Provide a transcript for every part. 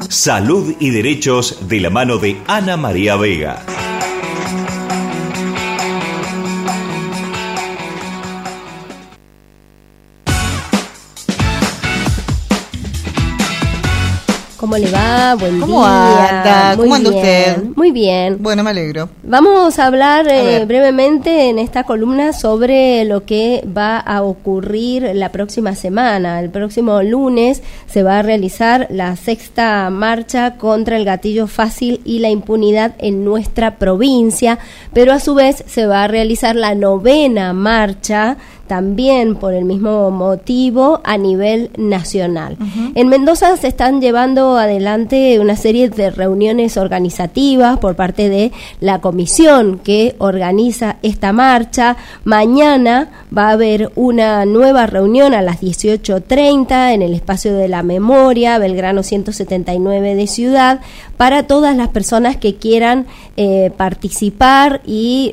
Salud y Derechos de la mano de Ana María Vega. ¿Cómo le va? Buen día. ¿Cómo anda? ¿Cómo anda usted? Muy bien. Bueno, me alegro. Vamos a hablar brevemente en esta columna sobre lo que va a ocurrir la próxima semana. El próximo lunes se va a realizar la 6ª marcha contra el gatillo fácil y la impunidad en nuestra provincia, pero a su vez se va a realizar la 9ª marcha también por el mismo motivo a nivel nacional. En Mendoza se están llevando adelante una serie de reuniones organizativas por parte de la comisión que organiza esta marcha. Mañana va a haber una nueva reunión a las 18:30 en el Espacio de la Memoria, Belgrano 179 de Ciudad, para todas las personas que quieran participar y,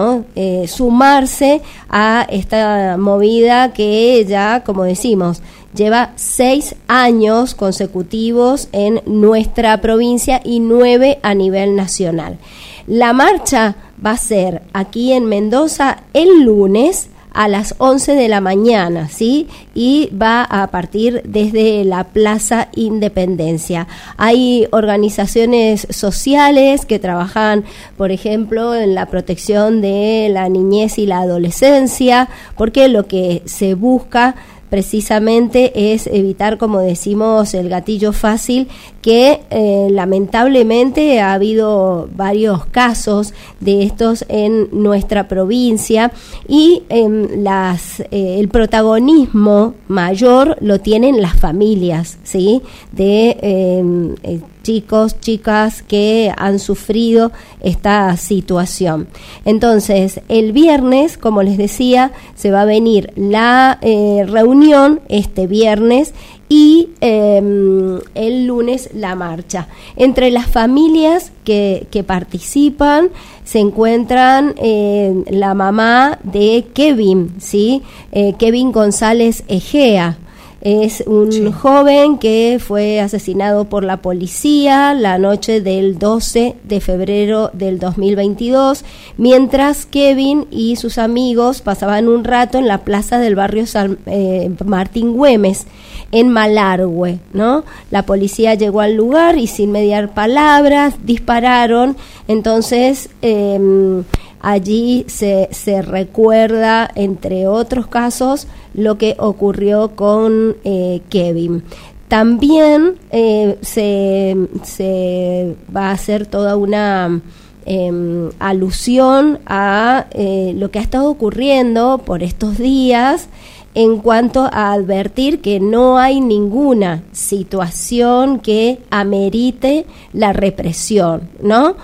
sumarse a esta movida que ya, como decimos, lleva 6 años consecutivos en nuestra provincia y 9 a nivel nacional. La marcha va a ser aquí en Mendoza el lunes a las 11 de la mañana, ¿sí? Y va a partir desde la Plaza Independencia. Hay organizaciones sociales que trabajan, por ejemplo, en la protección de la niñez y la adolescencia, porque lo que se busca precisamente es evitar, como decimos, el gatillo fácil, que lamentablemente ha habido varios casos de estos en nuestra provincia y el protagonismo mayor lo tienen las familias, ¿sí? De chicos, chicas que han sufrido esta situación. Entonces, el viernes, como les decía, se va a venir la reunión este viernes y el lunes la marcha. Entre las familias que participan se encuentran la mamá de Kevin, ¿sí? Kevin González Egea. Es un joven que fue asesinado por la policía la noche del 12 de febrero del 2022, mientras Kevin y sus amigos pasaban un rato en la plaza del barrio Martín Güemes, en Malargüe, ¿no? La policía llegó al lugar y sin mediar palabras dispararon. Entonces allí se recuerda, entre otros casos, lo que ocurrió con Kevin. También se va a hacer toda una alusión a lo que ha estado ocurriendo por estos días en cuanto a advertir que no hay ninguna situación que amerite la represión, ¿no?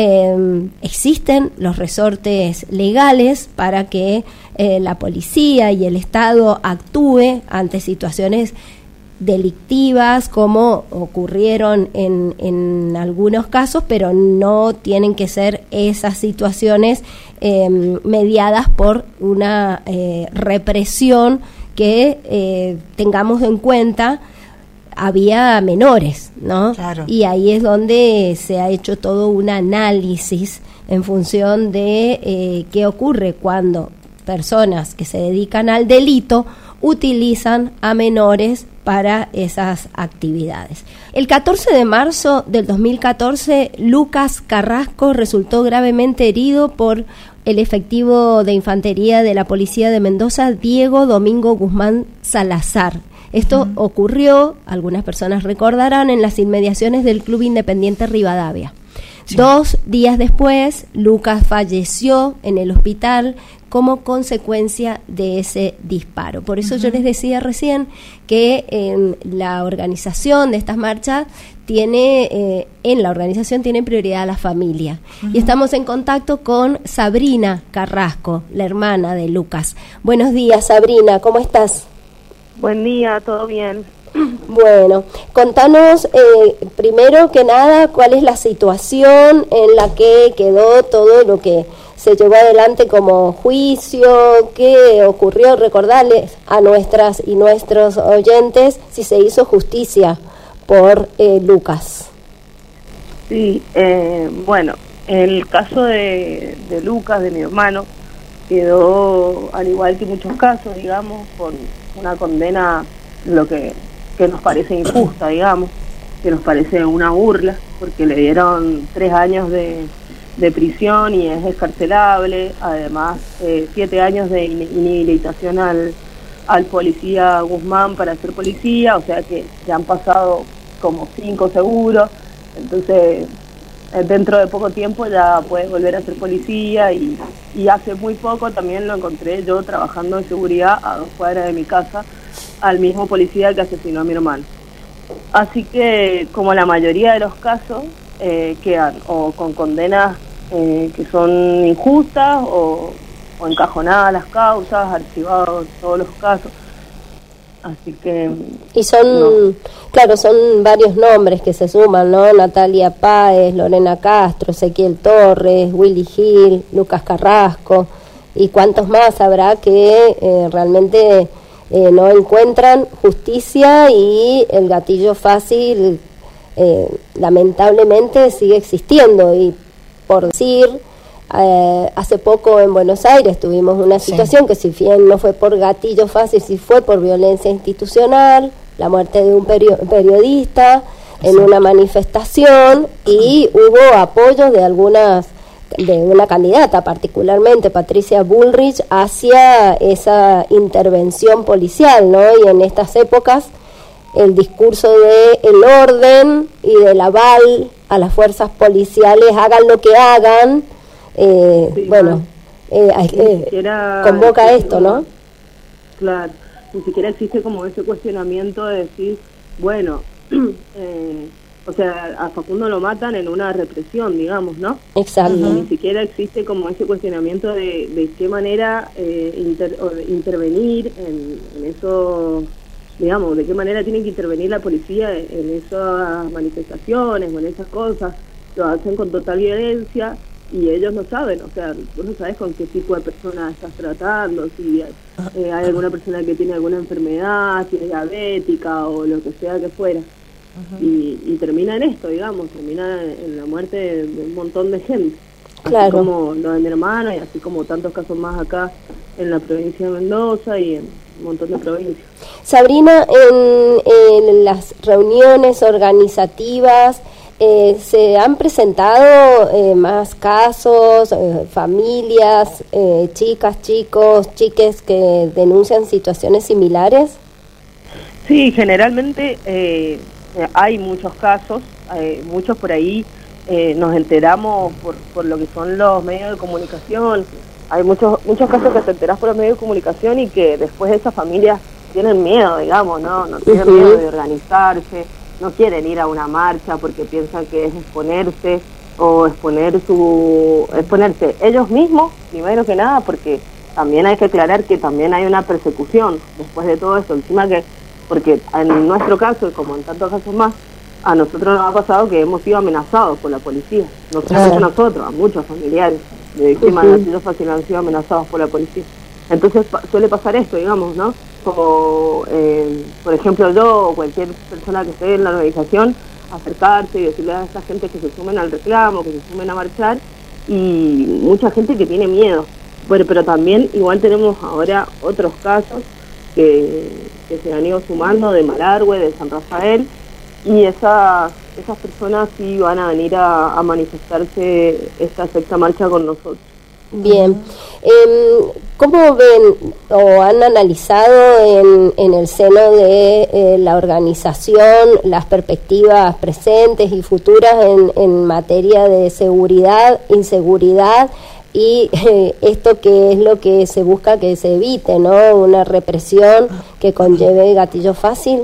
Existen los resortes legales para que la policía y el Estado actúe ante situaciones delictivas como ocurrieron en algunos casos, pero no tienen que ser esas situaciones mediadas por una represión que tengamos en cuenta. Había menores, ¿no? Claro. Y ahí es donde se ha hecho todo un análisis en función de qué ocurre cuando personas que se dedican al delito utilizan a menores para esas actividades. El 14 de marzo del 2014, Lucas Carrasco resultó gravemente herido por el efectivo de infantería de la policía de Mendoza, Diego Domingo Guzmán Salazar. Esto ocurrió, algunas personas recordarán, en las inmediaciones del Club Independiente Rivadavia. Sí. 2 días después, Lucas falleció en el hospital como consecuencia de ese disparo. Por eso yo les decía recién que la organización de estas marchas tiene prioridad a la familia. Y estamos en contacto con Sabrina Carrasco, la hermana de Lucas. Buenos días, Sabrina, ¿cómo estás? Buen día, ¿todo bien? Bueno, contanos primero que nada cuál es la situación en la que quedó todo lo que se llevó adelante como juicio, qué ocurrió, recordarles a nuestras y nuestros oyentes si se hizo justicia por Lucas. Sí, bueno, el caso de Lucas, de mi hermano, quedó, al igual que muchos casos, digamos, con una condena lo que nos parece injusta, digamos, que nos parece una burla, porque le dieron 3 años de prisión y es excarcelable, además 7 años de inhabilitación al policía Guzmán para ser policía, o sea que ya han pasado como 5 seguros, entonces dentro de poco tiempo ya puede volver a ser policía y hace muy poco también lo encontré yo trabajando en seguridad a 2 cuadras de mi casa al mismo policía que asesinó a mi hermano. Así que como la mayoría de los casos quedan o con condenas que son injustas o encajonadas las causas, archivados todos los casos. Así que... Y son, claro, son varios nombres que se suman, ¿no? Natalia Páez, Lorena Castro, Ezequiel Torres, Willy Gil, Lucas Carrasco, y cuántos más habrá que realmente no encuentran justicia, y el gatillo fácil lamentablemente sigue existiendo. Y por decir, hace poco en Buenos Aires tuvimos una situación que, si bien no fue por gatillo fácil, sí fue por violencia institucional, la muerte de un periodista en una manifestación, y hubo apoyos de una candidata, particularmente Patricia Bullrich, hacia esa intervención policial, ¿no? Y en estas épocas el discurso de el orden y del aval a las fuerzas policiales, hagan lo que hagan, convoca esto, ¿no? Claro, ni siquiera existe como ese cuestionamiento de decir, bueno, o sea, a Facundo lo matan en una represión, digamos, ¿no? Exacto. Y ni siquiera existe como ese cuestionamiento de qué manera intervenir en eso, digamos, de qué manera tiene que intervenir la policía en esas manifestaciones o en esas cosas. Lo hacen con total violencia y ellos no saben, o sea, vos no sabes con qué tipo de persona estás tratando, si hay alguna persona que tiene alguna enfermedad, si es diabética o lo que sea que fuera. Y termina en esto, digamos, termina en la muerte de un montón de gente. Claro. Así como lo de mi hermano y así como tantos casos más acá en la provincia de Mendoza y en un montón de provincias. Sabrina, en las reuniones organizativas se han presentado más casos, familias, chicas, chicos, chiques que denuncian situaciones similares. Sí, generalmente hay muchos casos, muchos por ahí nos enteramos por lo que son los medios de comunicación. Hay muchos casos que te enterás por los medios de comunicación y que después esas familias tienen miedo, digamos, no tienen miedo de organizarse, no quieren ir a una marcha porque piensan que es exponerse o exponerse ellos mismos, primero que nada, porque también hay que aclarar que también hay una persecución después de todo esto, encima que, porque en nuestro caso, como en tantos casos más, a nosotros nos ha pasado que hemos sido amenazados por la policía, no solamente a nosotros, a muchos familiares de víctimas de gatillo fácil han sido amenazados por la policía. Entonces suele pasar esto, digamos, ¿no? Como, por ejemplo, yo o cualquier persona que esté en la organización, acercarse y decirle a esta gente que se sumen al reclamo, que se sumen a marchar, y mucha gente que tiene miedo. Bueno, pero también igual tenemos ahora otros casos que se han ido sumando de Malargüe, de San Rafael, y esas personas sí van a venir a manifestarse esta sexta marcha con nosotros. Bien, ¿cómo ven o han analizado en el seno de la organización las perspectivas presentes y futuras en materia de seguridad, inseguridad y esto que es lo que se busca que se evite, ¿no? Una represión que conlleve gatillo fácil?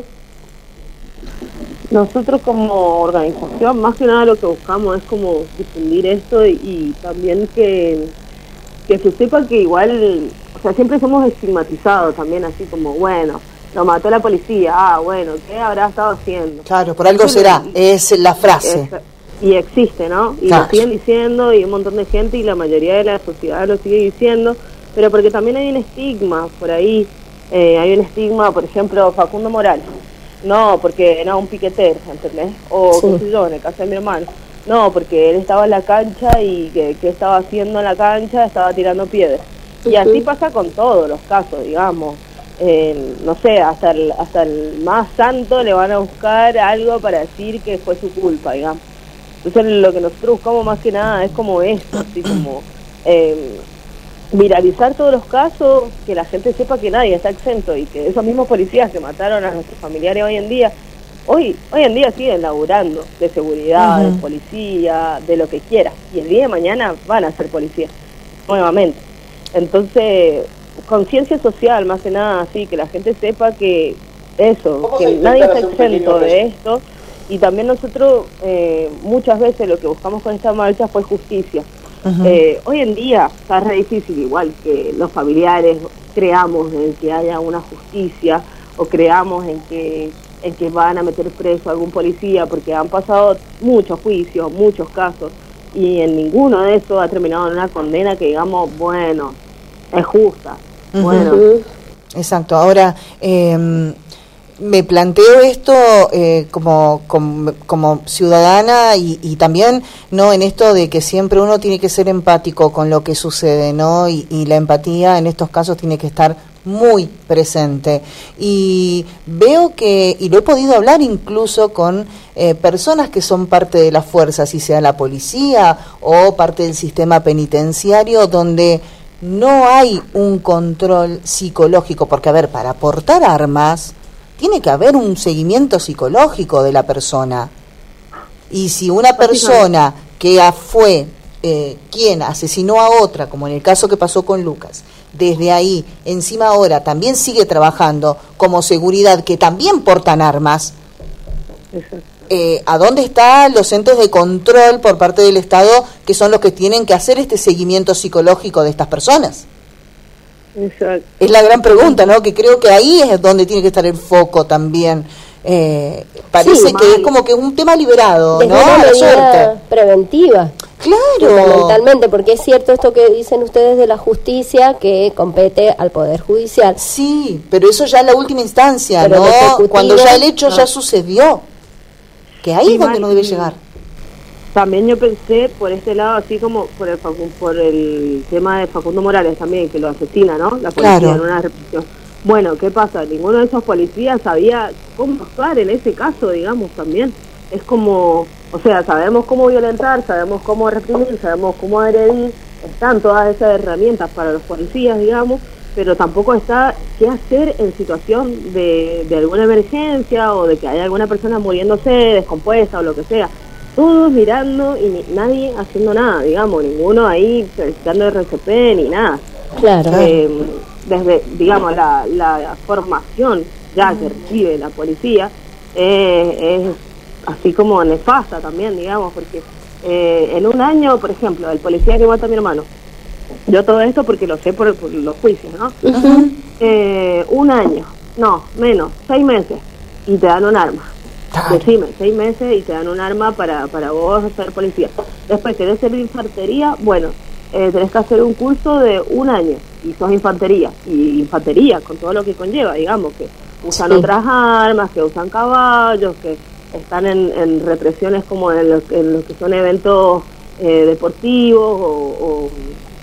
Nosotros como organización, más que nada lo que buscamos es como difundir esto y también que se sepa que igual, o sea, siempre somos estigmatizados también, así como, bueno, lo mató la policía, bueno, ¿qué habrá estado haciendo? Claro, por algo será, es la frase. Y existe, ¿no? Y claro, lo siguen diciendo, y un montón de gente, y la mayoría de la sociedad lo sigue diciendo, pero porque también hay un estigma por ahí, hay un estigma, por ejemplo, Facundo Morales. no, porque era un piquetero, ¿entendés? O Sí. qué sé yo, en el caso de mi hermano, no, porque él estaba en la cancha y que estaba haciendo en la cancha, estaba tirando piedras. Y así pasa con todos los casos, digamos. No sé, hasta el más santo le van a buscar algo para decir que fue su culpa, digamos. Entonces lo que nosotros buscamos más que nada es como esto, así como viralizar todos los casos, que la gente sepa que nadie está exento y que esos mismos policías que mataron a nuestros familiares hoy en día siguen laburando de seguridad, de policía, de lo que quiera, y el día de mañana van a ser policías nuevamente. Entonces, conciencia social más que nada, así que la gente sepa que eso, que nadie está exento de esto. Y también nosotros muchas veces lo que buscamos con esta marcha fue justicia. Hoy en día está re difícil, igual que los familiares creamos en que haya una justicia o creamos en que van a meter preso a algún policía, porque han pasado muchos juicios, muchos casos, y en ninguno de esos ha terminado en una condena que digamos, bueno, es justa. Bueno. Exacto. Ahora, me planteo esto como ciudadana y también no en esto de que siempre uno tiene que ser empático con lo que sucede, ¿no? Y la empatía en estos casos tiene que estar muy presente. Y veo que, y lo he podido hablar incluso con personas que son parte de las fuerzas, si sea la policía o parte del sistema penitenciario, donde no hay un control psicológico, porque a ver, para portar armas tiene que haber un seguimiento psicológico de la persona. Y si una persona que fue quien asesinó a otra, como en el caso que pasó con Lucas, desde ahí, encima ahora, también sigue trabajando como seguridad, que también portan armas, ¿a dónde están los entes de control por parte del Estado, que son los que tienen que hacer este seguimiento psicológico de estas personas? Exacto. Es la gran pregunta, ¿no? Que creo que ahí es donde tiene que estar el foco también. Parece que es como que un tema liberado, desde ¿no? una A la medida suerte. preventiva. Claro. Fundamentalmente, porque es cierto esto que dicen ustedes de la justicia, que compete al Poder Judicial. Sí, pero eso ya es la última instancia, Pero ¿no? el Ejecutivo, Cuando ya el hecho no. ya sucedió. Que ahí Sí, es donde Mari, no debe llegar. También yo pensé por este lado, así como por el tema de Facundo Morales también, que lo asesina, ¿no? La policía Claro. en una represión. Bueno, ¿qué pasa? Ninguno de esos policías sabía cómo actuar en ese caso, digamos, también. Es como, o sea, sabemos cómo violentar, sabemos cómo reprimir, sabemos cómo agredir, están todas esas herramientas para los policías, digamos, pero tampoco está qué hacer en situación de alguna emergencia o de que haya alguna persona muriéndose, descompuesta o lo que sea. Todos mirando y nadie haciendo nada, digamos, ninguno ahí solicitando RCP ni nada. Claro. Desde, digamos, la formación ya que recibe la policía es así como nefasta también, digamos, porque en un año, por ejemplo, el policía que mata a mi hermano, yo todo esto porque lo sé por los juicios, ¿no? Un año, no, menos, 6 meses, y te dan un arma. Decime, 6 meses y te dan un arma para vos ser policía. Después querés ser de infantería, bueno, tenés que hacer un curso de un año y sos infantería, y infantería con todo lo que conlleva, digamos, que usan otras armas, que usan caballos, que están en represiones como en los que son eventos deportivos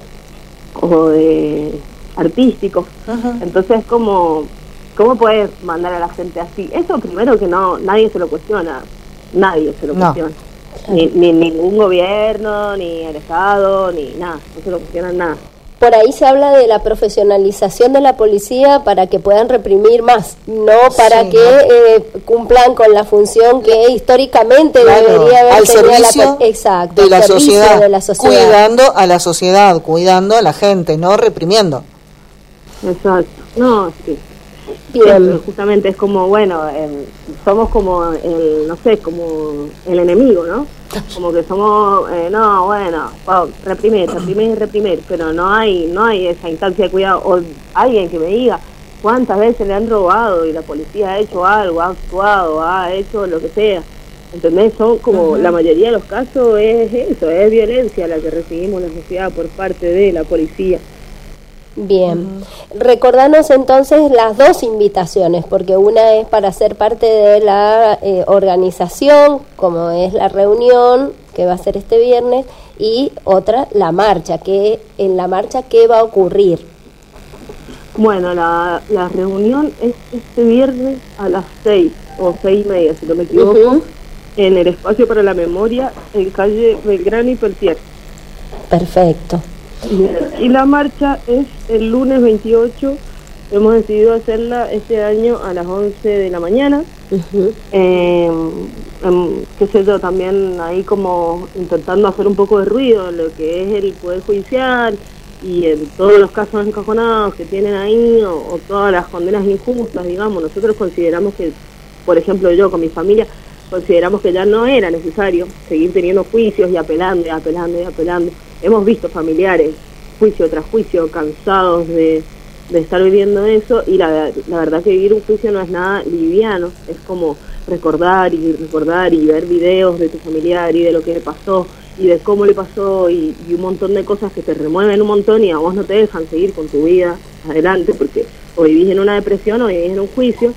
o de artísticos. Entonces ¿cómo puedes mandar a la gente así? Eso primero que no, nadie se lo cuestiona, cuestiona. Ni ningún gobierno, ni el Estado, ni nada, no se lo cuestionan nada. Por ahí se habla de la profesionalización de la policía para que puedan reprimir más, no para que cumplan con la función que históricamente debería haber al tenido servicio exacto, de la sociedad, de la sociedad, cuidando a la sociedad, cuidando a la gente, no reprimiendo. Exacto, no, sí. Bien. Eso, justamente es como, bueno, somos como no sé, como el enemigo, ¿no? Como que somos, no, bueno, reprimir, pero no hay esa instancia de cuidado, o alguien que me diga cuántas veces le han robado y la policía ha hecho algo, ha actuado, ha hecho lo que sea, ¿entendés? Son como, la mayoría de los casos es eso, es violencia la que recibimos en la sociedad por parte de la policía. Bien, recordanos entonces las dos invitaciones, porque una es para ser parte de la organización, como es la reunión que va a ser este viernes, y otra, la marcha, que en la marcha, ¿qué va a ocurrir? Bueno, la reunión es este viernes a las 6 o 6:30, si no me equivoco, en el Espacio para la Memoria, en calle Belgrano y Peltier. Perfecto. Y la marcha es el lunes 28, hemos decidido hacerla este año a las 11 de la mañana. Qué sé yo, también ahí como intentando hacer un poco de ruido en lo que es el Poder Judicial y en todos los casos encajonados que tienen ahí o todas las condenas injustas, digamos. Nosotros consideramos que, por ejemplo, yo con mi familia, consideramos que ya no era necesario seguir teniendo juicios y apelando y apelando y apelando. Hemos visto familiares, juicio tras juicio, cansados de estar viviendo eso, y la verdad que vivir un juicio no es nada liviano, es como recordar y ver videos de tu familiar y de lo que le pasó y de cómo le pasó y un montón de cosas que te remueven un montón y a vos no te dejan seguir con tu vida adelante, porque o vivís en una depresión o vivís en un juicio.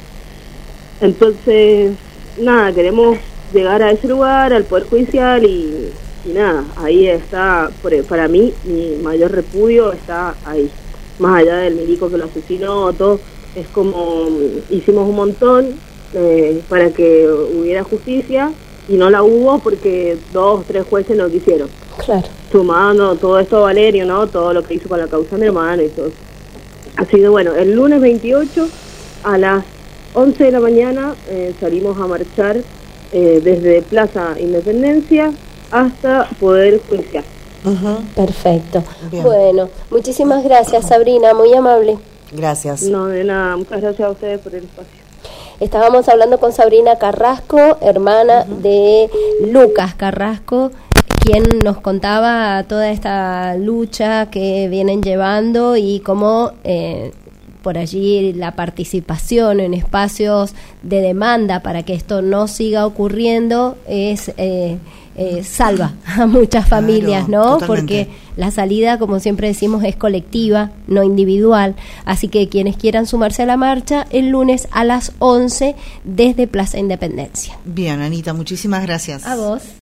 Entonces, nada, queremos llegar a ese lugar, al Poder Judicial y nada, ahí está, para mí, mi mayor repudio está ahí. Más allá del milico que lo asesinó, todo, es como hicimos un montón para que hubiera justicia y no la hubo porque 2 o 3 jueces no quisieron. Claro. Sumando todo esto a Valerio, ¿no? Todo lo que hizo con la causa de mi hermano y todo eso. Así que bueno, el lunes 28 a las 11 de la mañana salimos a marchar desde Plaza Independencia hasta Poder Judicial. Perfecto. Bien. Bueno, muchísimas gracias, Sabrina, muy amable. Gracias. No, de nada, muchas gracias a ustedes por el espacio. Estábamos hablando con Sabrina Carrasco, hermana de Lucas Carrasco, quien nos contaba toda esta lucha que vienen llevando y cómo por allí la participación en espacios de demanda para que esto no siga ocurriendo es salva a muchas familias, ¿no? Totalmente. Porque la salida, como siempre decimos, es colectiva, no individual. Así que quienes quieran sumarse a la marcha, el lunes a las 11 desde Plaza Independencia. Bien, Anita, muchísimas gracias. A vos.